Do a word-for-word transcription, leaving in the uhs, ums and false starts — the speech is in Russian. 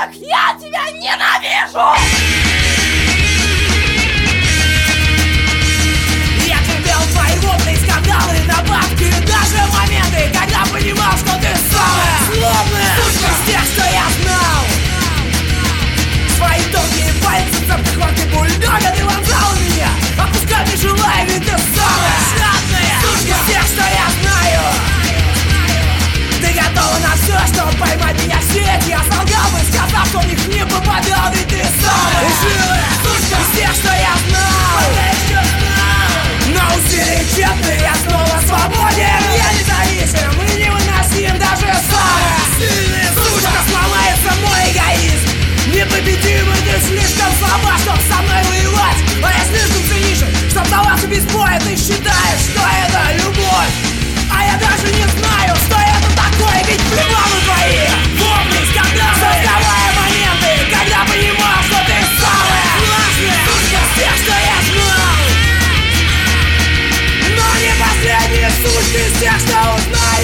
как я тебя ненавижу! Я терпел твои вопли, скандалы, нападки, даже моменты, когда понимал, что ты самая злобная сучка из тех, что я знал. Свои тонкие пальцы, цепкой хватки бульдога ты вонзал в меня, отпускать не желая, ведь ты самая жадная сучка из тех, что я знаю. Ты готова на все, чтобы поймать меня в сеть. Я солгал бы, сказав, что в них не попадал, ведь ты самая живая сучка из тех, что я знал. Но усилия тщетны, я снова свободен. Я независим и невыносим, даже самая сильная сучка. Сломается мой эгоизм. Непобедимый, ты слишком слаба, чтоб со мной воевать. А я слишком циничен, чтоб сдаваться без боя. Ты считаешь, что это любовь, а я даже не знаю, что это такое. Ведь плевал на твои вопли, скандалы, создавая моменты, когда понимал, что ты самая властная сучка из тех, что я знал. Но не последняя сучка из тех, что узнал.